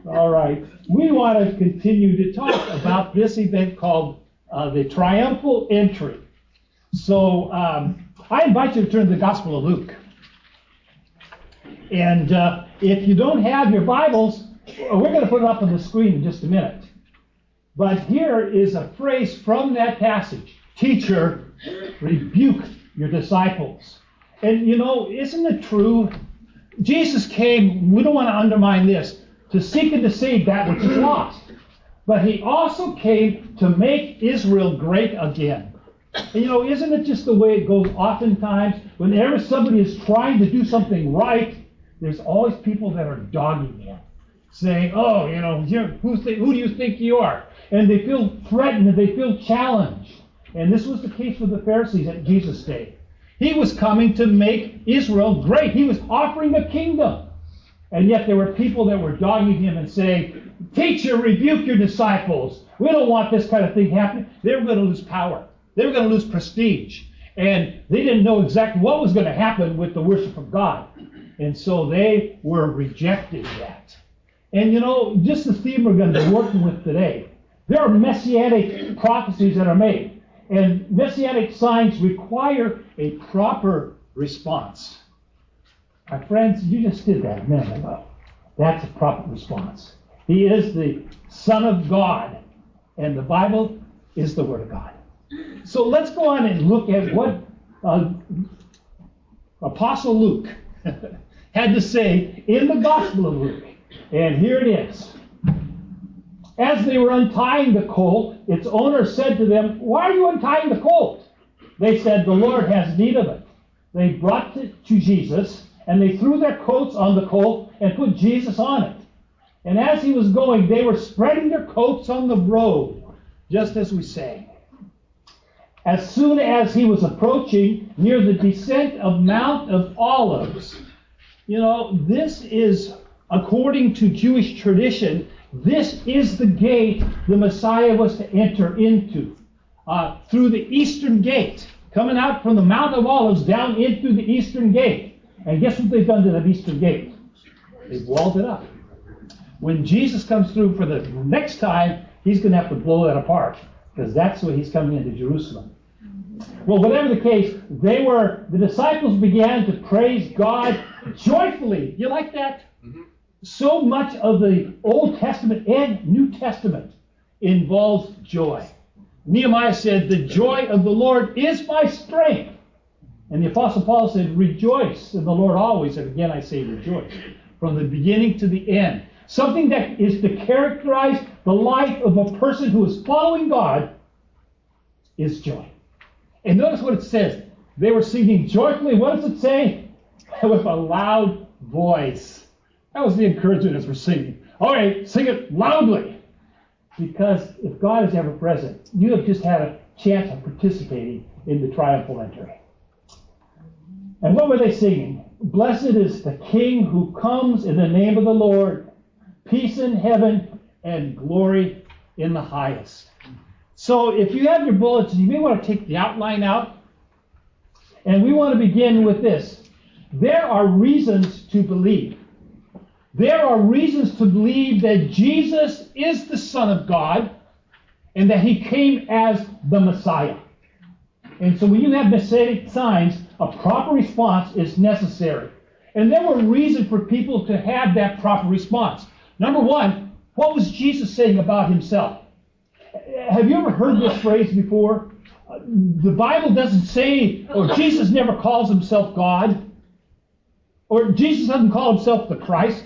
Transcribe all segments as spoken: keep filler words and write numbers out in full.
All right. We want to continue to talk about this event called uh, the Triumphal Entry. So um, I invite you to turn to the Gospel of Luke. And uh, if you don't have your Bibles, we're going to put it up on the screen in just a minute. But here is a phrase from that passage. Teacher, rebuke your disciples. And you know, isn't it true? Jesus came, we don't want to undermine this, to seek and to save that which is lost. But he also came to make Israel great again. And you know, isn't it just the way it goes oftentimes? Whenever somebody is trying to do something right, there's always people that are dogging him, saying, oh, you know, who, th- who do you think you are? And they feel threatened and they feel challenged. And this was the case with the Pharisees at Jesus' day. He was coming to make Israel great. He was offering a kingdom. And yet there were people that were dogging him and saying, Teacher, rebuke your disciples. We don't want this kind of thing happening. They were going to lose power. They were going to lose prestige. And they didn't know exactly what was going to happen with the worship of God. And so they were rejecting that. And you know, just the theme we're going to be working with today. There are messianic prophecies that are made. And messianic signs require a proper response. My friends, you just did that a minute ago. That's a proper response. He is the Son of God, and the Bible is the Word of God. So let's go on and look at what uh, Apostle Luke had to say in the Gospel of Luke. And here it is. As they were untying the colt, its owner said to them, Why are you untying the colt? They said, The Lord has need of it. They brought it to Jesus, and they threw their coats on the colt and put Jesus on it. And as he was going, they were spreading their coats on the road, just as we sang. As soon as he was approaching near the descent of Mount of Olives, you know, this is, according to Jewish tradition, this is the gate the Messiah was to enter into, uh, through the eastern gate, coming out from the Mount of Olives down in through the eastern gate. And guess what they've done to that eastern gate? They've walled it up. When Jesus comes through for the next time, he's going to have to blow that apart, because that's where he's coming into Jerusalem. Well, whatever the case, they were, the disciples began to praise God joyfully. You like that? Mm-hmm. So much of the Old Testament and New Testament involves joy. Nehemiah said, the joy of the Lord is my strength. And the Apostle Paul said, rejoice in the Lord always. And again, I say rejoice. From the beginning to the end. Something that is to characterize the life of a person who is following God is joy. And notice what it says. They were singing joyfully. What does it say? With a loud voice. That was the encouragement as we're singing. All right, sing it loudly. Because if God is ever present, you have just had a chance of participating in the triumphal entry. And what were they singing? Blessed is the King who comes in the name of the Lord. Peace in heaven and glory in the highest. So if you have your bullets, you may want to take the outline out. And we want to begin with this. There are reasons to believe. There are reasons to believe that Jesus is the Son of God and that he came as the Messiah. And so when you have messianic signs, a proper response is necessary. And there were reasons for people to have that proper response. Number one, what was Jesus saying about himself? Have you ever heard this phrase before? Uh, the Bible doesn't say, or Jesus never calls himself God, or Jesus doesn't call himself the Christ.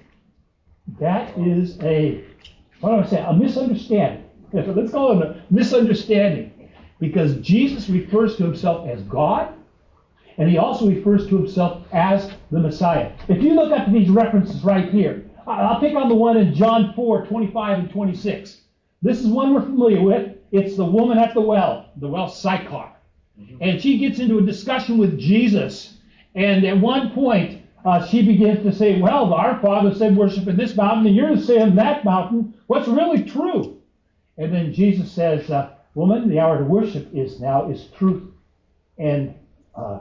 That is a, what do I say, a misunderstanding. Let's call it a misunderstanding. Because Jesus refers to himself as God, and he also refers to himself as the Messiah. If you look up these references right here, I'll pick on the one in John four, twenty-five and twenty-six. This is one we're familiar with. It's the woman at the well, the well Sychar. Mm-hmm. And she gets into a discussion with Jesus. And at one point, uh, she begins to say, well, our father said worship in this mountain, and you're saying that mountain. What's really true? And then Jesus says, uh, woman, the hour to worship is now, is truth and uh,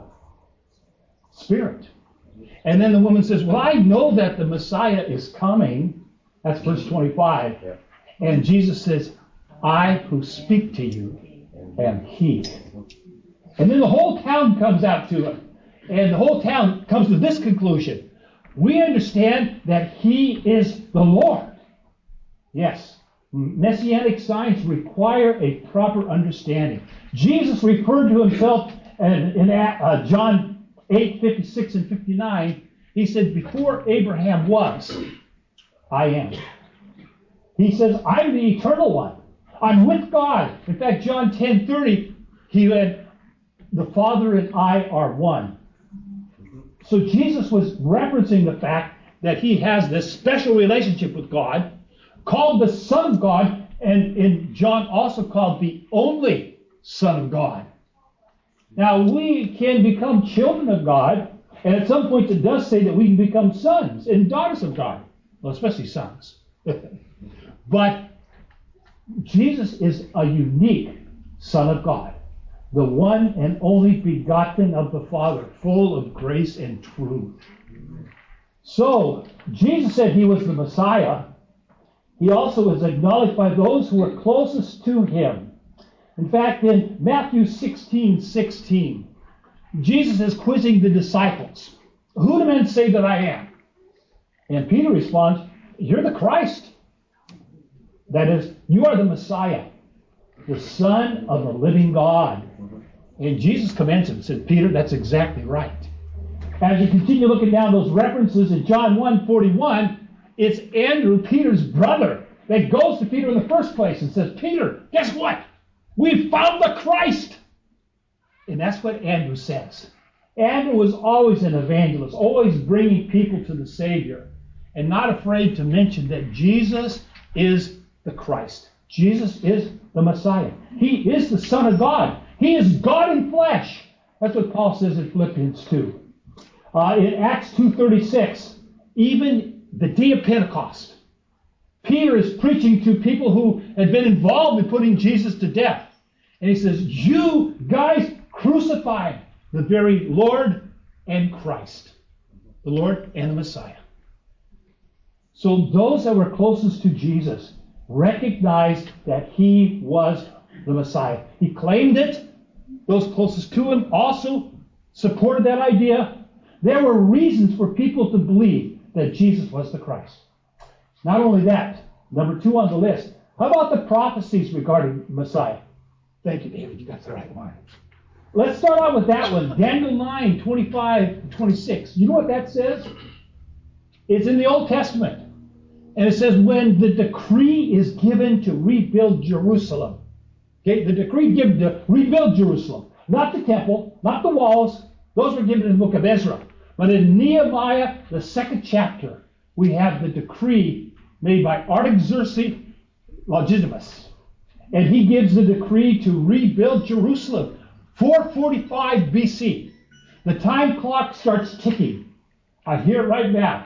spirit. And then the woman says, well, I know that the Messiah is coming. That's verse twenty-five. Yeah. And Jesus says, I who speak to you am he. And then the whole town comes out to him. And the whole town comes to this conclusion. We understand that he is the Lord. Yes, messianic signs require a proper understanding. Jesus referred to himself in, in uh, John eight, fifty-six and fifty-nine. He said, before Abraham was, I am. He says, I'm the eternal one. I'm with God. In fact, John ten thirty, he said, the Father and I are one. So Jesus was referencing the fact that he has this special relationship with God, called the Son of God, and in John also called the only Son of God. Now, we can become children of God, and at some point it does say that we can become sons and daughters of God. Well, especially sons. But Jesus is a unique Son of God, the one and only begotten of the Father, full of grace and truth. So, Jesus said he was the Messiah. He also was acknowledged by those who were closest to him. In fact, in Matthew sixteen sixteen, Jesus is quizzing the disciples. Who do men say that I am? And Peter responds, you're the Christ. That is, you are the Messiah, the Son of the living God. And Jesus commends him and said, Peter, that's exactly right. As you continue looking down those references in John one forty-one, it's Andrew, Peter's brother, that goes to Peter in the first place and says, Peter, guess what? We've found the Christ. And that's what Andrew says. Andrew was always an evangelist, always bringing people to the Savior, and not afraid to mention that Jesus is the Christ. Jesus is the Messiah. He is the Son of God. He is God in flesh. That's what Paul says in Philippians two. Uh, in Acts two thirty-six, even the day of Pentecost, Peter is preaching to people who had been involved in putting Jesus to death. And he says, you guys crucified the very Lord and Christ. The Lord and the Messiah. So those that were closest to Jesus recognized that he was the Messiah. He claimed it. Those closest to him also supported that idea. There were reasons for people to believe that Jesus was the Christ. Not only that, number two on the list, how about the prophecies regarding Messiah? Thank you, David. You got the right one. Let's start out with that one. Daniel nine, twenty-five, twenty-six. You know what that says? It's in the Old Testament. And it says, when the decree is given to rebuild Jerusalem. Okay, the decree given to rebuild Jerusalem. Not the temple, not the walls. Those were given in the book of Ezra. But in Nehemiah, the second chapter, we have the decree made by Artaxerxes Longimanus. And he gives the decree to rebuild Jerusalem. four forty-five B C. The time clock starts ticking. I hear it right now.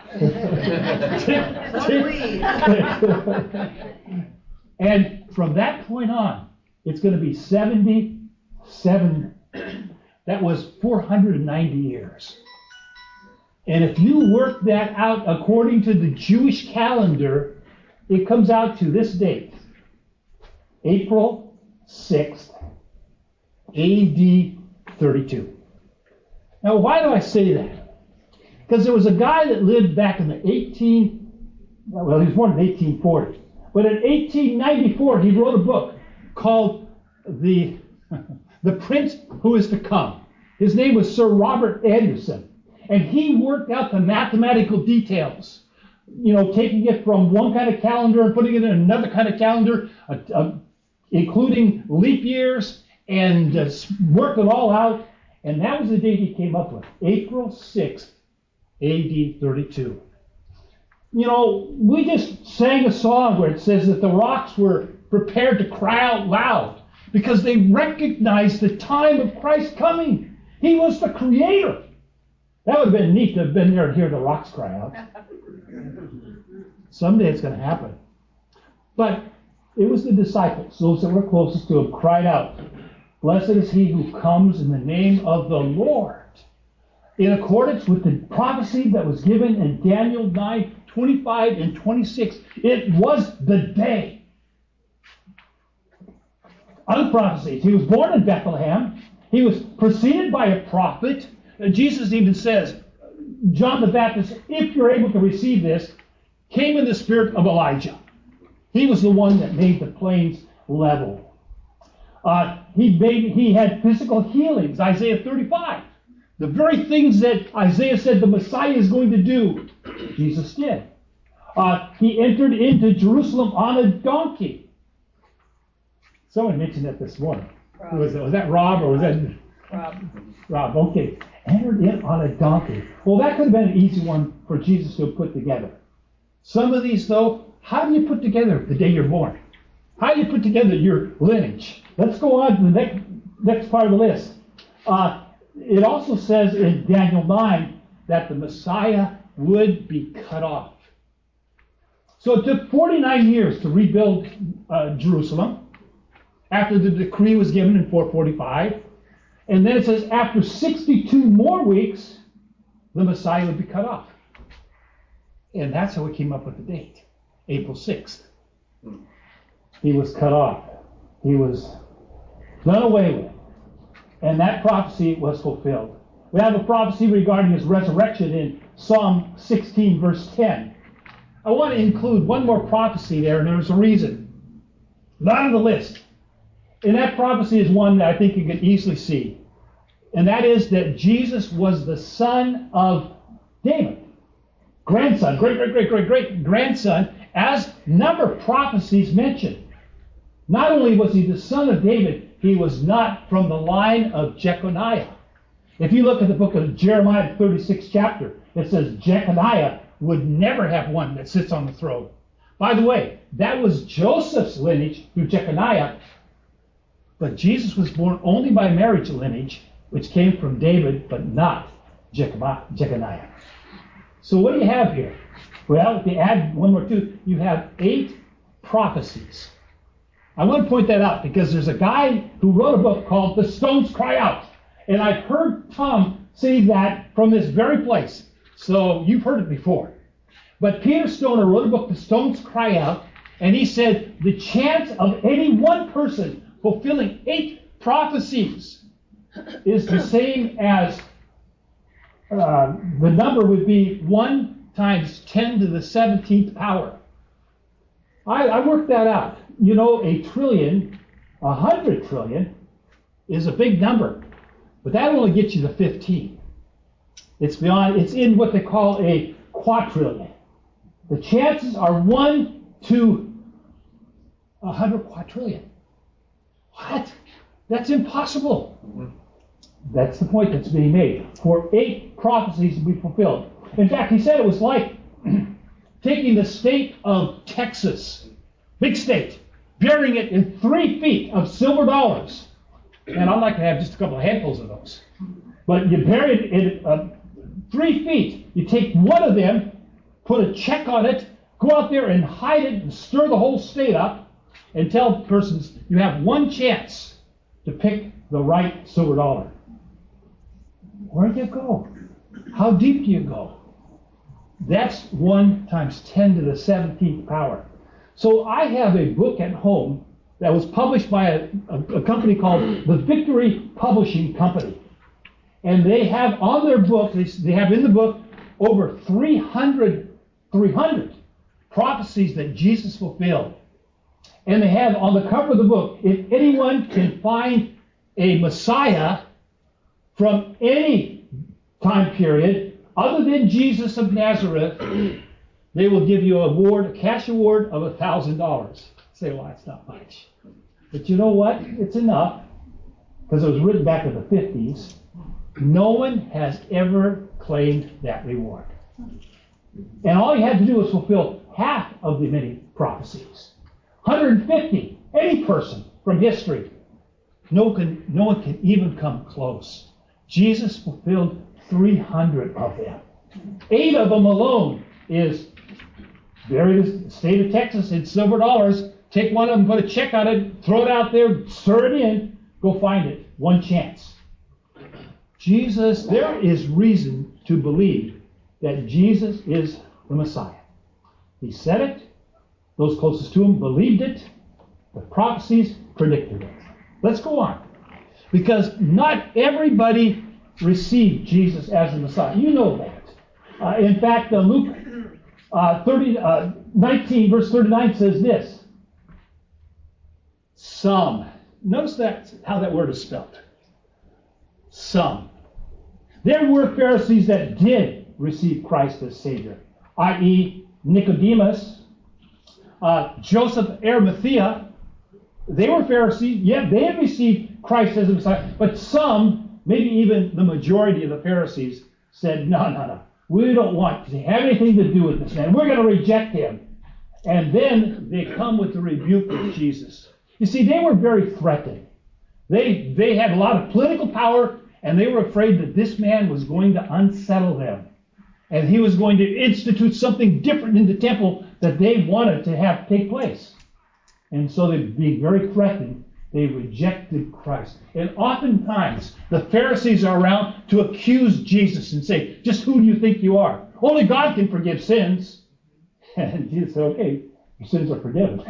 tick, tick. And from that point on, it's going to be seventy-seven. That was four hundred ninety years. And if you work that out according to the Jewish calendar, it comes out to this date, April sixth, A D thirty-two. Now, why do I say that? Because there was a guy that lived back in the eighteen, well, he was born in eighteen forty. But in eighteen ninety-four, he wrote a book called The, the Prince Who Is to Come. His name was Sir Robert Anderson. And he worked out the mathematical details, you know, taking it from one kind of calendar and putting it in another kind of calendar, uh, uh, including leap years, and uh, worked it all out. And that was the date he came up with, April sixth, A D thirty-two. You know, we just sang a song where it says that the rocks were prepared to cry out loud because they recognized the time of Christ coming. He was the creator. That would have been neat to have been there and hear the rocks cry out. Someday it's going to happen. But it was the disciples, those that were closest to him, cried out, "Blessed is he who comes in the name of the Lord," in accordance with the prophecy that was given in Daniel nine twenty-five and twenty-six. It was the day. Other prophecies. He was born in Bethlehem. He was preceded by a prophet. Uh, Jesus even says, John the Baptist, if you're able to receive this, came in the spirit of Elijah. He was the one that made the plains level. Uh, he made, he had physical healings, Isaiah thirty-five. The very things that Isaiah said the Messiah is going to do, Jesus did. Uh, he entered into Jerusalem on a donkey. Someone mentioned that this morning. Was, was that Rob or was that Rob? Rob, okay. Entered in on a donkey. Well, that could have been an easy one for Jesus to have put together. Some of these, though, how do you put together the day you're born? How do you put together your lineage? Let's go on to the next, next part of the list. Uh, it also says in Daniel nine that the Messiah would be cut off. So it took forty-nine years to rebuild uh, Jerusalem after the decree was given in four forty-five. And then it says after sixty-two more weeks, the Messiah would be cut off. And that's how we came up with the date, April sixth. He was cut off. He was done away with. And that prophecy was fulfilled. We have a prophecy regarding his resurrection in Psalm sixteen, verse ten. I want to include one more prophecy there, and there's a reason. Not on the list. And that prophecy is one that I think you can easily see. And that is that Jesus was the son of David. Grandson, great, great, great, great, great grandson, as number of prophecies mentioned. Not only was he the son of David, he was not from the line of Jeconiah. If you look at the book of Jeremiah, thirty-sixth chapter, it says Jeconiah would never have one that sits on the throne. By the way, that was Joseph's lineage through Jeconiah, but Jesus was born only by marriage lineage, which came from David, but not Jeconiah. So what do you have here? Well, if you add one more two, you have eight prophecies. I want to point that out because there's a guy who wrote a book called The Stones Cry Out. And I've heard Tom say that from this very place. So you've heard it before. But Peter Stoner wrote a book, The Stones Cry Out, and he said the chance of any one person fulfilling eight prophecies is the same as uh, the number would be one times ten to the seventeenth power. I, I worked that out. You know, a trillion, a hundred trillion is a big number, but that only gets you to fifteen. It's beyond, it's in what they call a quadrillion. The chances are one to a hundred quadrillion. What? That's impossible. Mm-hmm. That's the point that's being made. For eight prophecies to be fulfilled. In fact, he said it was like taking the state of Texas, big state, burying it in three feet of silver dollars. And I'd like to have just a couple of handfuls of those. But you bury it in uh, three feet. You take one of them, put a check on it, go out there and hide it and stir the whole state up and tell persons you have one chance to pick the right silver dollar. Where do you go? How deep do you go? That's one times ten to the seventeenth power. So I have a book at home that was published by a, a, a company called the Victory Publishing Company. And they have on their book, they, they have in the book over three hundred, three hundred prophecies that Jesus fulfilled. And they have on the cover of the book, if anyone can find a Messiah from any time period other than Jesus of Nazareth, they will give you a award, a cash award of a thousand dollars. Say, well, that's not much. But you know what? It's enough, because it was written back in the fifties. No one has ever claimed that reward. And all you had to do was fulfill half of the many prophecies. one hundred fifty, any person from history. No one can, no one can even come close. Jesus fulfilled three hundred of them. Eight of them alone is bury the state of Texas in silver dollars, take one of them, put a check on it, throw it out there, stir it in, go find it. One chance. Jesus, there is reason to believe that Jesus is the Messiah. He said it. Those closest to him believed it. The prophecies predicted it. Let's go on. Because not everybody received Jesus as the Messiah. You know that. Uh, in fact, uh, Luke uh, thirty, uh, nineteen, verse thirty-nine says this. Some. Notice that how that word is spelled. Some. There were Pharisees that did receive Christ as Savior, that is. Nicodemus, uh, Joseph Arimathea. They were Pharisees. Yeah, they had received Christ as a Messiah. But some, maybe even the majority of the Pharisees, said, no, no, no. We don't want to have anything to do with this man. We're going to reject him. And then they come with the rebuke of Jesus. You see, they were very threatened. They, they had a lot of political power, and they were afraid that this man was going to unsettle them. And he was going to institute something different in the temple that they wanted to have take place. And so they, being very threatened, they rejected Christ. And oftentimes, the Pharisees are around to accuse Jesus and say, just who do you think you are? Only God can forgive sins. And Jesus said, okay, your sins are forgiven.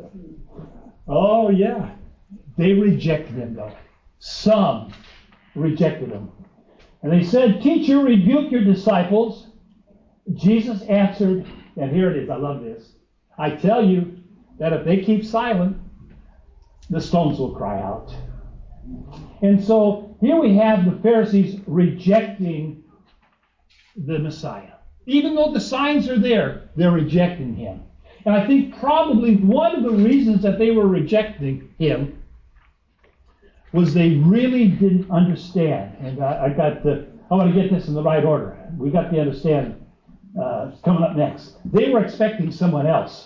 Oh, yeah. They rejected him, though. Some rejected him. And they said, teacher, rebuke your disciples. Jesus answered, and here it is, I love this. I tell you that if they keep silent, the stones will cry out. And so here we have the Pharisees rejecting the Messiah. Even though the signs are there, they're rejecting him. And I think probably one of the reasons that they were rejecting him was they really didn't understand. And I, I got the, I want to get this in the right order. We got to understand uh, coming up next. They were expecting someone else.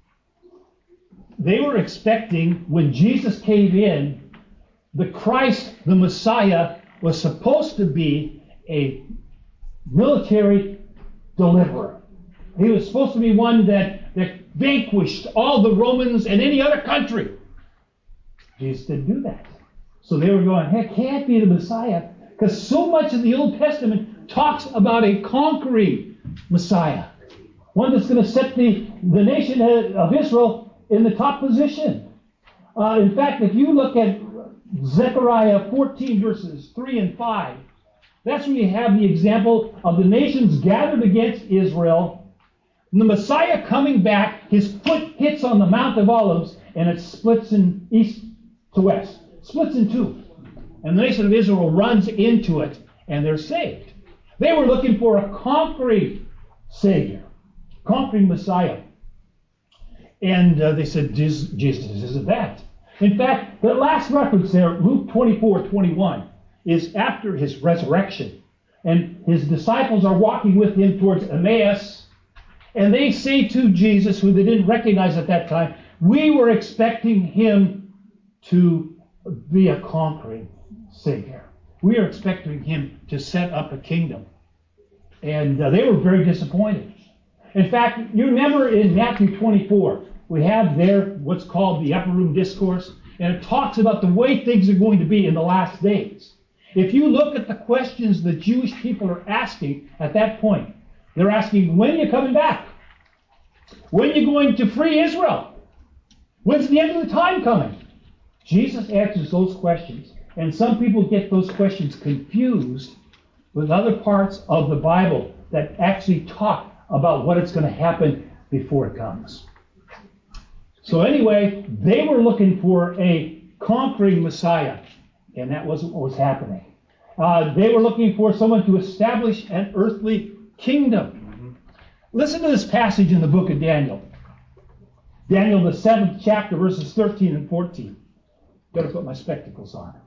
They were expecting when Jesus came in, the Christ, the Messiah, was supposed to be a military deliverer. He was supposed to be one that, that vanquished all the Romans and any other country. Jesus didn't do that. So they were going, heck, can't be the Messiah, because so much of the Old Testament talks about a conquering Messiah, one that's going to set the, the nation of Israel in the top position. Uh, in fact, if you look at Zechariah fourteen, verses three and five, that's where you have the example of the nations gathered against Israel. And the Messiah coming back, his foot hits on the Mount of Olives, and it splits in east to west. Splits in two. And the nation of Israel runs into it, and they're saved. They were looking for a conquering Savior, conquering Messiah. And uh, they said, Jesus, Jesus isn't that. In fact, the last reference there, Luke twenty-four twenty-one, is after his resurrection. And his disciples are walking with him towards Emmaus. And they say to Jesus, who they didn't recognize at that time, we were expecting him to be a conquering Savior. We are expecting him to set up a kingdom. And uh, they were very disappointed. In fact, you remember in Matthew twenty-four, we have there what's called the Upper Room Discourse, and it talks about the way things are going to be in the last days. If you look at the questions the Jewish people are asking at that point, they're asking, when are you coming back? When are you going to free Israel? When's the end of the time coming? Jesus answers those questions, and some people get those questions confused with other parts of the Bible that actually talk about what is going to happen before it comes. So anyway, they were looking for a conquering Messiah, and that wasn't what was happening. Uh, they were looking for someone to establish an earthly kingdom. Mm-hmm. Listen to this passage in the book of Daniel. Daniel, the seventh chapter, verses thirteen and fourteen. Better put my spectacles on.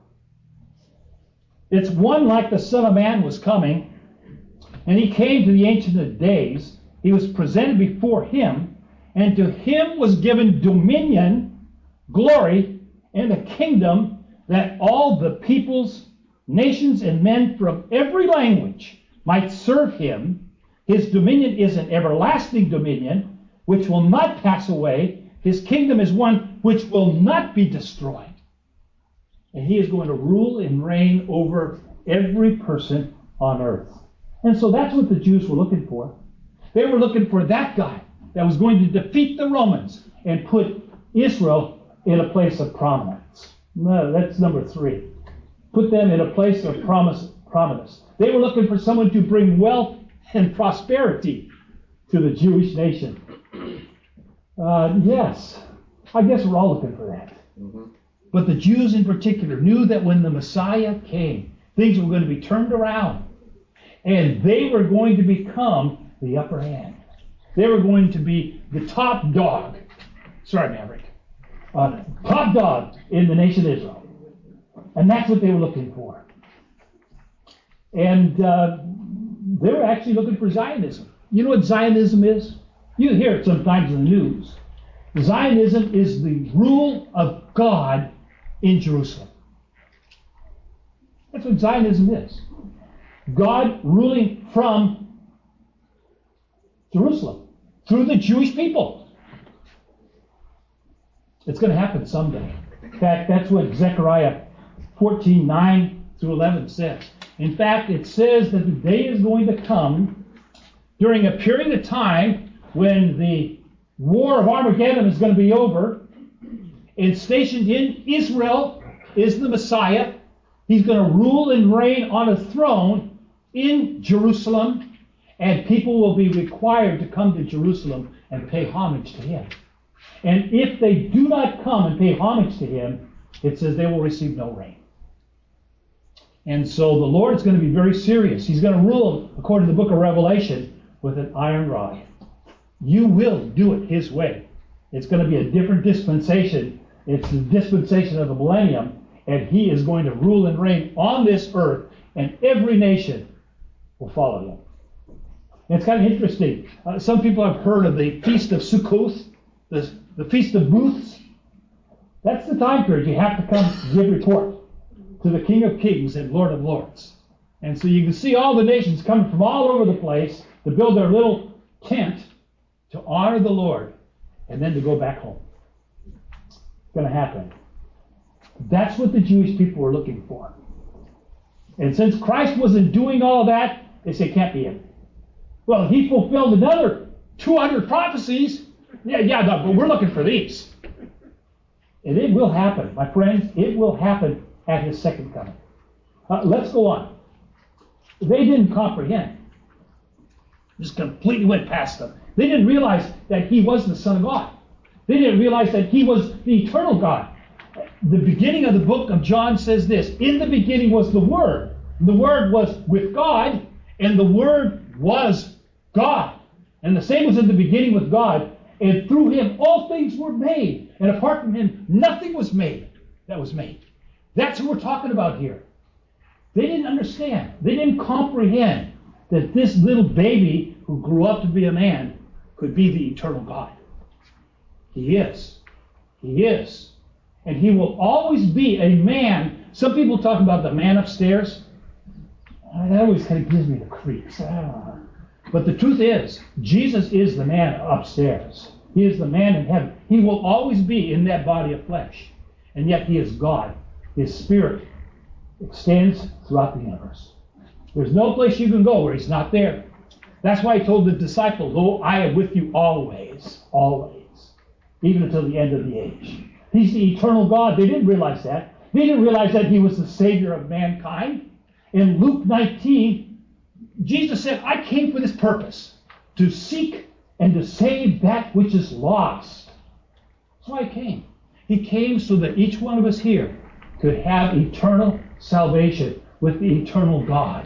It's one like the Son of Man was coming, and he came to the Ancient of Days. He was presented before him, and to him was given dominion, glory, and a kingdom that all the peoples, nations, and men from every language might serve him. His dominion is an everlasting dominion, which will not pass away. His kingdom is one which will not be destroyed. And he is going to rule and reign over every person on earth. And so that's what the Jews were looking for. They were looking for that guy. that was going to defeat the Romans and put Israel in a place of prominence. No, that's number three. Put them in a place of promise, prominence. They were looking for someone to bring wealth and prosperity to the Jewish nation. Uh, yes, I guess we're all looking for that. Mm-hmm. But the Jews in particular knew that when the Messiah came, things were going to be turned around. And they were going to become the upper hand. They were going to be the top dog. Sorry, Maverick. Uh, top dog in the nation of Israel. And that's what they were looking for. And uh, they were actually looking for Zionism. You know what Zionism is? You hear it sometimes in the news. Zionism is the rule of God in Jerusalem. That's what Zionism is. God ruling from Jerusalem through the Jewish people. It's going to happen someday. In fact, that's what Zechariah fourteen, nine through eleven says. In fact, it says that the day is going to come during a period of time when the war of Armageddon is going to be over, and stationed in Israel is the Messiah. He's going to rule and reign on a throne in Jerusalem, and people will be required to come to Jerusalem and pay homage to him. And if they do not come and pay homage to him, it says they will receive no rain. And so the Lord's going to be very serious. He's going to rule, according to the book of Revelation, with an iron rod. You will do it his way. It's going to be a different dispensation. It's the dispensation of the millennium, and he is going to rule and reign on this earth, and every nation will follow him. And it's kind of interesting. Uh, some people have heard of the Feast of Sukkot, the, the Feast of Booths. That's the time period you have to come give report to the King of Kings and Lord of Lords. And so you can see all the nations coming from all over the place to build their little tent to honor the Lord and then to go back home. It's going to happen. That's what the Jewish people were looking for. And since Christ wasn't doing all that, they say, can't be him. Well, he fulfilled another two hundred prophecies. Yeah, yeah, no, but we're looking for these. And it will happen, my friends. It will happen at his second coming. Uh, let's go on. They didn't comprehend. Just completely went past them. They didn't realize that he was the Son of God. They didn't realize that he was the eternal God. The beginning of the book of John says this: in the beginning was the Word. The Word was with God, and the Word was God. And the same was in the beginning with God. And through him all things were made. And apart from him, nothing was made that was made. That's who we're talking about here. They didn't understand. They didn't comprehend that this little baby who grew up to be a man could be the eternal God. He is. He is. And he will always be a man. Some people talk about the man upstairs. That always kind of gives me the creeps. But the truth is, Jesus is the man upstairs. He is the man in heaven. He will always be in that body of flesh. And yet he is God. His spirit extends throughout the universe. There's no place you can go where he's not there. That's why he told the disciples, "Lo, I am with you always, always, even until the end of the age." He's the eternal God. They didn't realize that. They didn't realize that he was the Savior of mankind. In Luke nineteen, Jesus said, "I came for this purpose, to seek and to save that which is lost." That's why he came. He came so that each one of us here could have eternal salvation with the eternal God.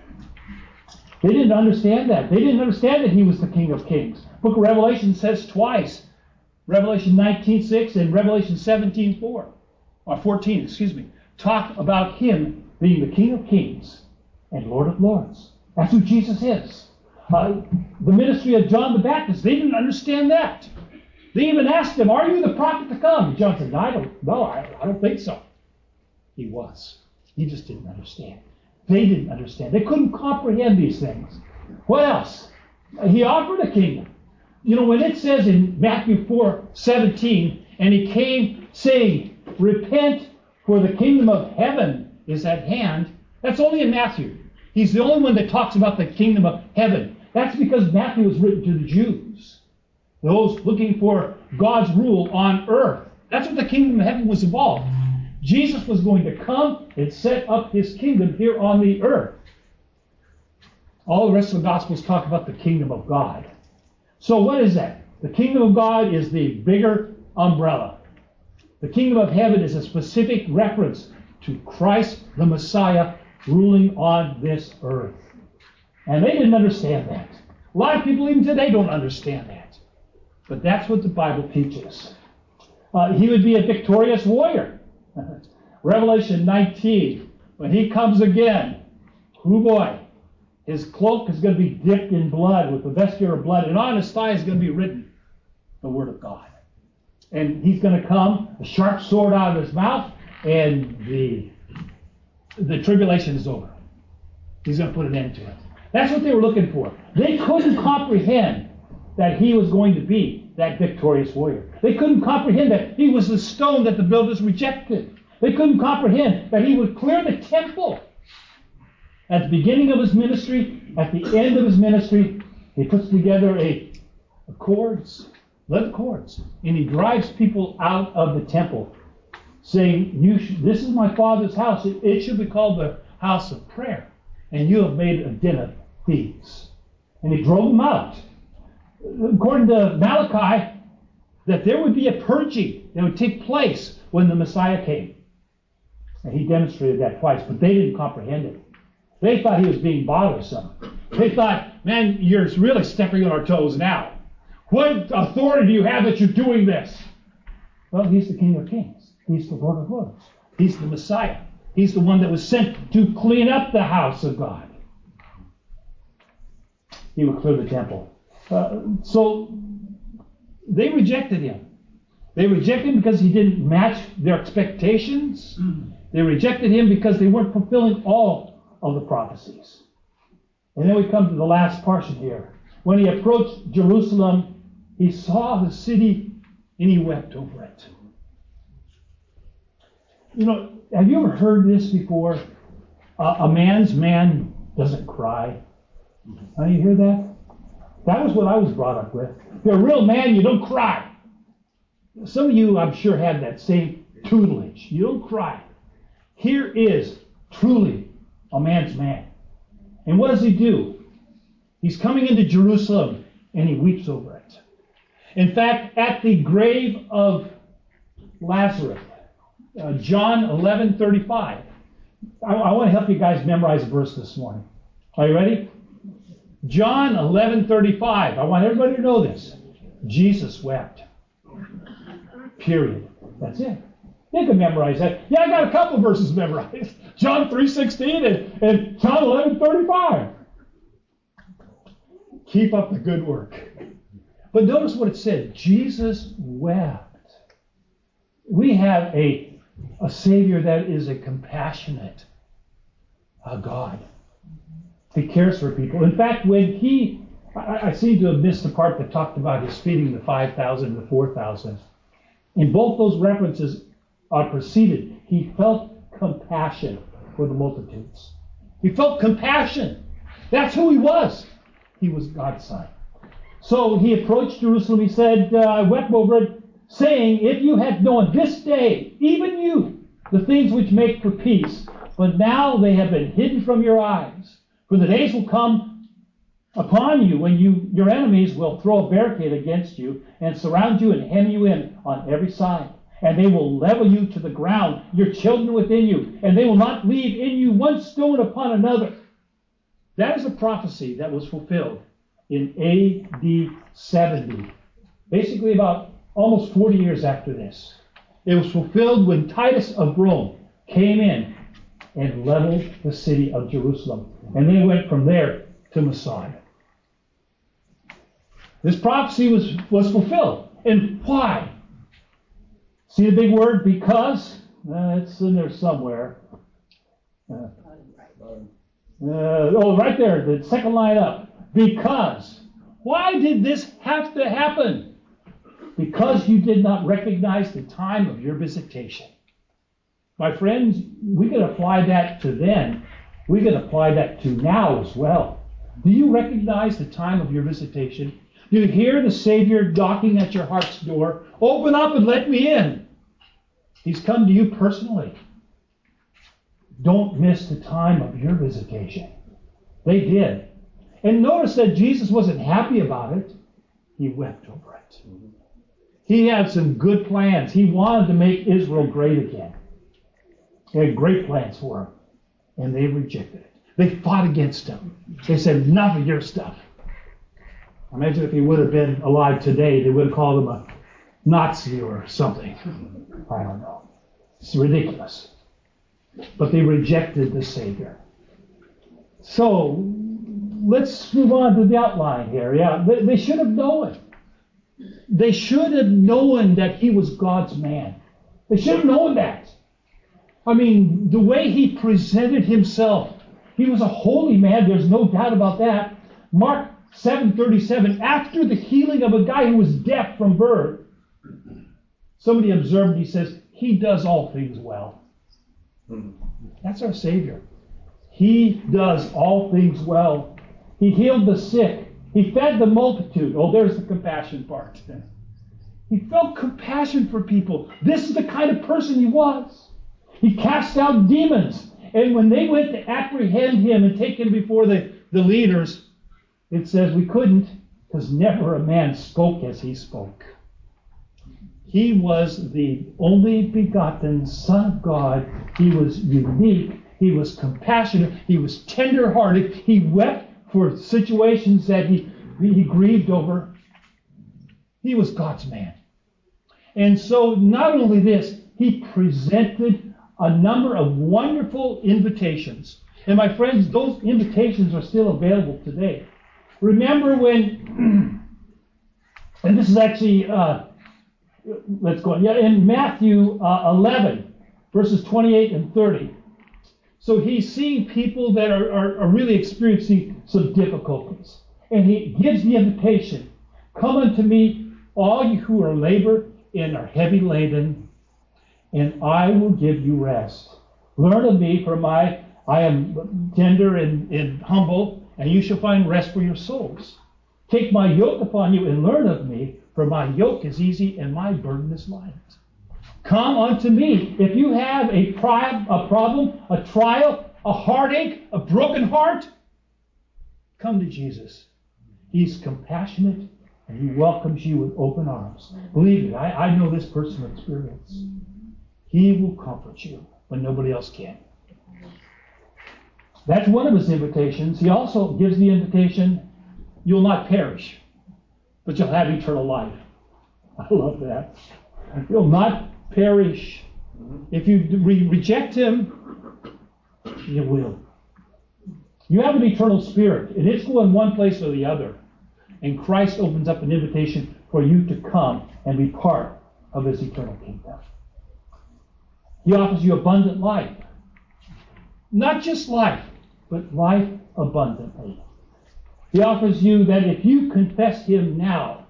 They didn't understand that. They didn't understand that he was the King of Kings. Book of Revelation says twice, Revelation nineteen six and Revelation seventeen four, or fourteen, excuse me, talk about him being the King of Kings and Lord of Lords. That's who Jesus is. Uh, the ministry of John the Baptist, they didn't understand that. They even asked him, "Are you the prophet to come?" And John said, "I don't know. I, I don't think so." He was. He just didn't understand. They didn't understand. They couldn't comprehend these things. What else? He offered a kingdom. You know, when it says in Matthew four seventeen, and he came saying, "Repent, for the kingdom of heaven is at hand," that's only in Matthew. He's the only one that talks about the kingdom of heaven. That's because Matthew was written to the Jews. those looking for God's rule on earth. That's what the kingdom of heaven was about. Jesus was going to come and set up his kingdom here on the earth. All the rest of the Gospels talk about the kingdom of God. So what is that? The kingdom of God is the bigger umbrella. The kingdom of heaven is a specific reference to Christ the Messiah ruling on this earth. And they didn't understand that. A lot of people even today don't understand that. But that's what the Bible teaches. Uh, he would be a victorious warrior. Revelation nineteen, when he comes again, oh boy, his cloak is going to be dipped in blood with the vesture of blood, and on his thigh is going to be written the Word of God. And he's going to come, a sharp sword out of his mouth, and the, the tribulation is over. He's going to put an end to it. That's what they were looking for. They couldn't comprehend that he was going to be that victorious warrior. They couldn't comprehend that he was the stone that the builders rejected. They couldn't comprehend that he would clear the temple. At the beginning of his ministry, at the end of his ministry, he puts together a, a cords, leather cords, and he drives people out of the temple, saying, "You sh- this is my Father's house. It, it should be called the house of prayer, and you have made a den of thieves." And he drove them out. According to Malachi, that there would be a purging that would take place when the Messiah came. And he demonstrated that twice, but they didn't comprehend it. They thought he was being bothersome. They thought, man, you're really stepping on our toes now. What authority do you have that you're doing this? Well, he's the King of Kings. He's the Lord of Lords. He's the Messiah. He's the one that was sent to clean up the house of God. He would clear the temple. Uh, so they rejected him. They rejected him because he didn't match their expectations. They rejected him because they weren't fulfilling all of the prophecies. And then we come to the last portion here. When he approached Jerusalem, he saw the city and he wept over it. You know, have you ever heard this before? Uh, a man's man doesn't cry. Now you hear that? That was what I was brought up with. If you're a real man, you don't cry. Some of you, I'm sure, had that same tutelage. You don't cry. Here is truly a man's man. And what does he do? He's coming into Jerusalem and he weeps over it. In fact, at the grave of Lazarus, uh, John eleven thirty-five. I, I want to help you guys memorize a verse this morning. Are you ready? John eleven thirty-five. I want everybody to know this. Jesus wept. Period. That's it. You can memorize that. Yeah, I got a couple verses memorized. John three sixteen and, and John eleven thirty-five. Keep up the good work. But notice what it said. Jesus wept. We have a, a Savior that is a compassionate uh, God. He cares for people. In fact, when he, I, I seem to have missed the part that talked about his feeding the five thousand and the four thousand. In both those references are preceded. He felt compassion for the multitudes. He felt compassion. That's who he was. He was God's son. So he approached Jerusalem. He said, uh, I wept over it, saying, if you had known this day, even you, the things which make for peace, but now they have been hidden from your eyes. For the days will come upon you when you your enemies will throw a barricade against you and surround you and hem you in on every side. And they will level you to the ground, your children within you, and they will not leave in you one stone upon another. That is a prophecy that was fulfilled in A D seventy. Basically about almost forty years after this. It was fulfilled when Titus of Rome came in and leveled the city of Jerusalem. And they went from there to Messiah. This prophecy was, was fulfilled. And why? See the big word, because? Uh, it's in there somewhere. Uh, uh, oh, right there, the second line up. Because. Why did this have to happen? Because you did not recognize the time of your visitation. My friends, we can apply that to then. We can apply that to now as well. Do you recognize the time of your visitation? Do you hear the Savior knocking at your heart's door? Open up and let me in. He's come to you personally. Don't miss the time of your visitation. They did. And notice that Jesus wasn't happy about it. He wept over it. He had some good plans. He wanted to make Israel great again. He had great plans for him. And they rejected it. They fought against him. They said, enough of your stuff. Imagine if he would have been alive today, they would have called him a Nazi or something. I don't know. It's ridiculous. But they rejected the Savior. So, let's move on to the outline here. Yeah, they, they should have known. They should have known that he was God's man. They should have known that. I mean, the way he presented himself, he was a holy man. There's no doubt about that. Mark seven thirty-seven, after the healing of a guy who was deaf from birth, somebody observed, he says, he does all things well. That's our Savior. He does all things well. He healed the sick. He fed the multitude. Oh, there's the compassion part. He felt compassion for people. This is the kind of person he was. He cast out demons. And when they went to apprehend him and take him before the, the leaders, it says we couldn't, because never a man spoke as he spoke. He was the only begotten Son of God. He was unique. He was compassionate. He was tender-hearted. He wept for situations that he, he grieved over. He was God's man. And so not only this, he presented a number of wonderful invitations. And my friends, those invitations are still available today. Remember when, and this is actually, uh, let's go on. Yeah, in Matthew uh, eleven, verses twenty-eight and thirty. So he's seeing people that are, are, are really experiencing some difficulties. And he gives the invitation, come unto me, all you who are labor and are heavy laden, and I will give you rest. Learn of me, for my I am tender and, and humble, and you shall find rest for your souls. Take my yoke upon you and learn of me, for my yoke is easy and my burden is light. Come unto me. If you have a, pri- a problem, a trial, a heartache, a broken heart, come to Jesus. He's compassionate and he welcomes you with open arms. Believe me, I, I know this personal experience. He will comfort you when nobody else can. That's one of his invitations. He also gives the invitation, you'll not perish, but you'll have eternal life. I love that. You'll not perish. If you re- reject him, you will. You have an eternal spirit, and it's going one place or the other. And Christ opens up an invitation for you to come and be part of his eternal kingdom. He offers you abundant life. Not just life, but life abundantly. He offers you that if you confess him now,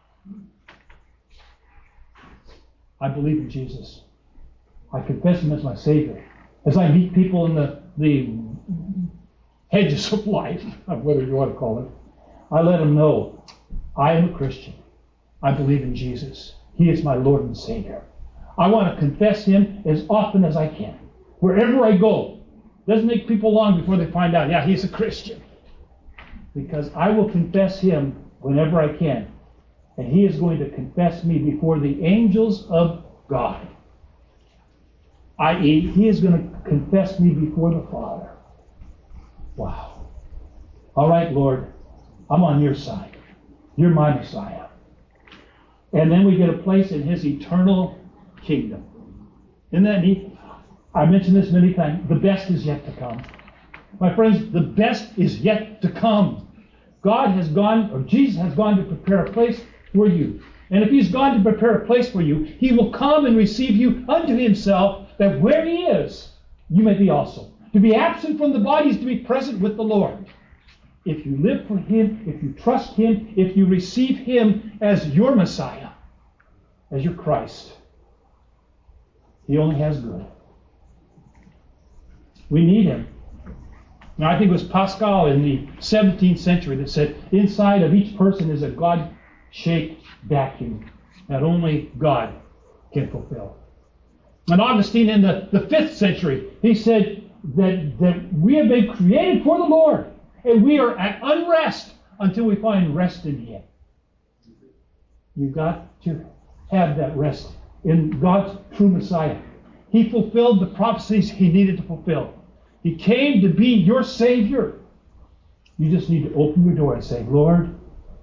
I believe in Jesus. I confess him as my Savior. As I meet people in the, the hedges of life, whatever you want to call it, I let them know I am a Christian. I believe in Jesus. He is my Lord and Savior. I want to confess him as often as I can. Wherever I go. Doesn't take people long before they find out, yeah, he's a Christian. Because I will confess him whenever I can. And he is going to confess me before the angels of God. that is, he is going to confess me before the Father. Wow. All right, Lord, I'm on your side. You're my Messiah. And then we get a place in his eternal kingdom. Isn't that neat? I mentioned this many times. The best is yet to come. My friends, the best is yet to come. God has gone, or Jesus has gone to prepare a place for you. And if he's gone to prepare a place for you, he will come and receive you unto himself, that where he is, you may be also. To be absent from the body is to be present with the Lord. If you live for him, if you trust him, if you receive him as your Messiah, as your Christ, he only has good. We need him. Now, I think it was Pascal in the seventeenth century that said, inside of each person is a God-shaped vacuum that only God can fulfill. And Augustine in the, the fifth century, he said that, that we have been created for the Lord, and we are at unrest until we find rest in Him. You've got to have that rest in God's true Messiah. He fulfilled the prophecies He needed to fulfill. He came to be your Savior. You just need to open your door and say, Lord,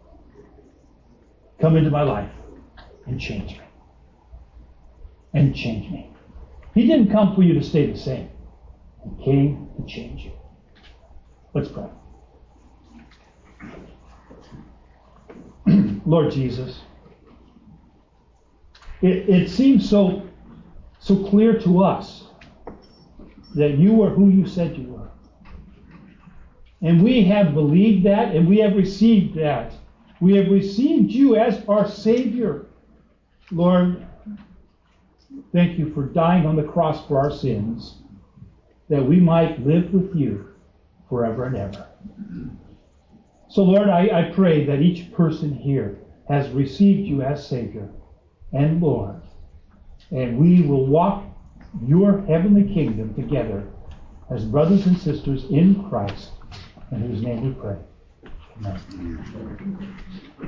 come into my life and change me. And change me. He didn't come for you to stay the same. He came to change you. Let's pray. Lord Jesus, it, it seems so, so clear to us that you are who you said you were. And we have believed that, and we have received that. We have received you as our Savior. Lord, thank you for dying on the cross for our sins, that we might live with you forever and ever. So, Lord, I, I pray that each person here has received you as Savior and Lord, and we will walk your heavenly kingdom together as brothers and sisters in Christ, in whose name we pray. Amen.